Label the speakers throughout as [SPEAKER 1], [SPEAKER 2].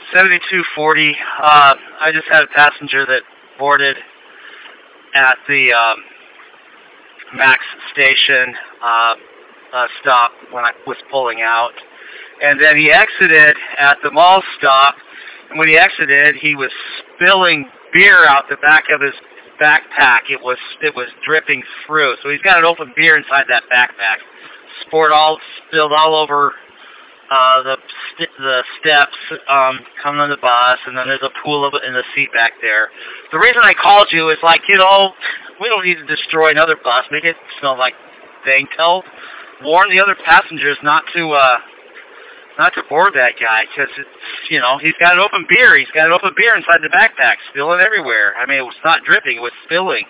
[SPEAKER 1] 7240. I just had a passenger that boarded at the Max station stop when I was pulling out. And then he exited at the mall stop. And when he exited, he was spilling beer out the back of his backpack. It was dripping through. So he's got an open beer inside that backpack. Spilled all over the steps coming on the bus, and then there's a pool of it in the seat back there. The reason I called you is like, we don't need to destroy another bus, make it smell like thing. Warn the other passengers not to board that guy, because he's got an open beer. He's got an open beer inside the backpack, spilling everywhere. I mean, it was not dripping; it was spilling.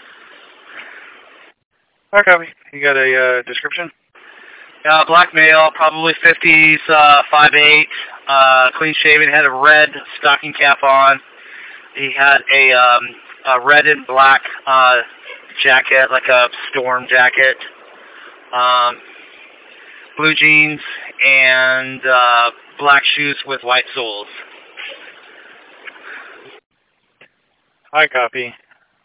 [SPEAKER 2] Alright, copy. You got a description?
[SPEAKER 1] Black male, probably 50s, 5'8", clean shaven, had a red stocking cap on. He had a red and black jacket, like a storm jacket, blue jeans, and black shoes with white soles.
[SPEAKER 2] I copy.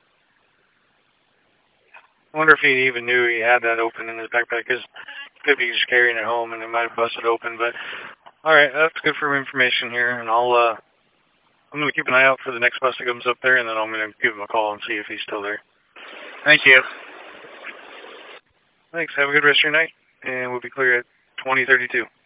[SPEAKER 2] I wonder if he even knew he had that open in his backpack, because could be just carrying it home and it might have busted open. But all right, that's good for information here, and I'm going to keep an eye out for the next bus that comes up there, and then I'm going to give him a call and see if he's still there.
[SPEAKER 1] Thank you.
[SPEAKER 2] Thanks. Have a good rest of your night, and we'll be clear at 2032.